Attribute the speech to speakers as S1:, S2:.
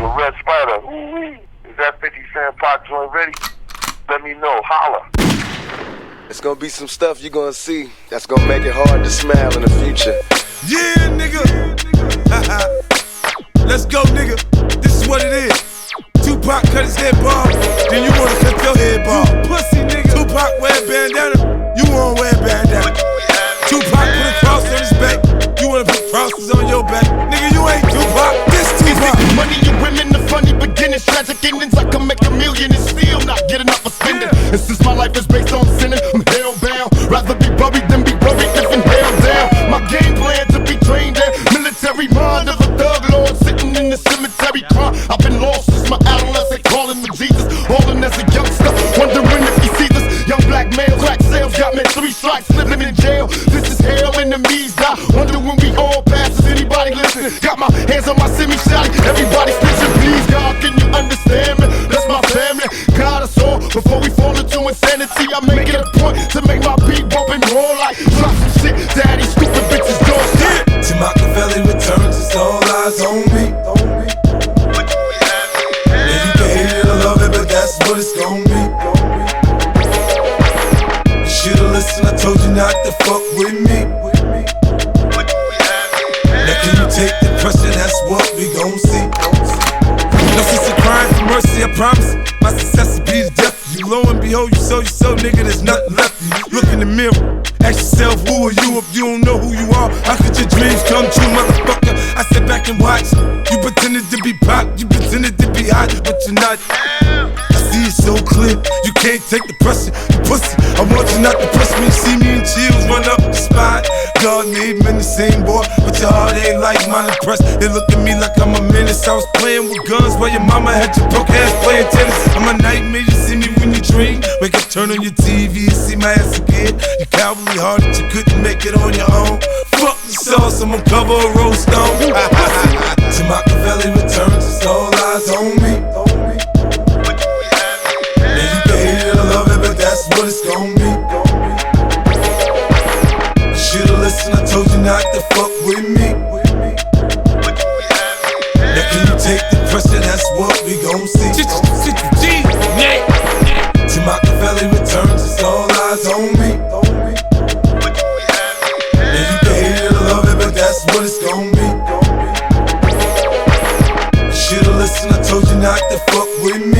S1: The Red Spider. Ooh-wee. Is that 50 Cent Pop joint ready? Let me know. Holla.
S2: It's gonna be some stuff you're gonna see that's gonna make it hard to smile in the future.
S3: Yeah, nigga. Let's go, nigga. This is what it is. Tupac cut his head bald, then you wanna cut your head bald. Pussy, nigga. Tupac wear a bandana, you wanna wear a bandana. Tupac put a cross on his back, you wanna put crosses on your back. Nigga, you ain't Tupac, this Tupac.
S4: Money and women, the funny beginnings, tragic endings. I can make a million and still not get enough for spending. And since my life is based on sinning, I'm hellbound. Rather be buried than be worried if in hell down. My game plan to be trained in military mind of a thug lord sitting in the cemetery crying. I've been lost since my adolescent, calling for Jesus, balling as a youngster, wondering if he sees us. Young black male, crack sales got me 3 strikes, living in jail. This is hell, enemies die. Wonder when we all pass. Does anybody listen? Got my hands on my semi-shotty. Everybody snitching, please God, can you understand me? That's my family. God us all before we fall into insanity. I make it a point to make my beat bump and roll like drop some shit. Daddy, stupid bitches don't stop.
S3: Till Machiavelli returns, it's all eyes on me. And you can hate it or love it, but that's what it's gon' be. You should've listened, I told you not to fuck with me. Now can you take the pressure, that's what we gon' see. No sense of crying for mercy, I promise. My success will be the death of you. Lo and behold, you so, nigga, there's nothing left of you. Look in the mirror, ask yourself, who are you if you don't know who you are? How could your dreams come true, motherfucker? I sit back and watch. You pretended to be pop, you pretended to be hot, but you're not. I see it so clear, you can't take the pressure, you pussy. I want you not to press me, see me in chills run up the spine. God made men the same, boy, but your heart ain't like mine impressed. They look at me like I'm a menace. I was playing with guns while your mama had your broke ass playing tennis. I'm a nightmare, you see me when you dream. Wake up, turn on your TV and see my ass again. You cowardly hearted, you couldn't make it on your own. Fuck the sauce, I'm gonna cover a roast stone. Till Machiavelli returns, it's all eyes on me. And you can hate it or love it, but that's what it's gon' be. You should've listened, I told you not to fuck with me. Now can you take the pressure, that's what we gon' see. Till Machiavelli returns, it's all eyes on me. And you can hate it or love it, but that's what it's gon' be. You should've listened, I told you not to fuck with me.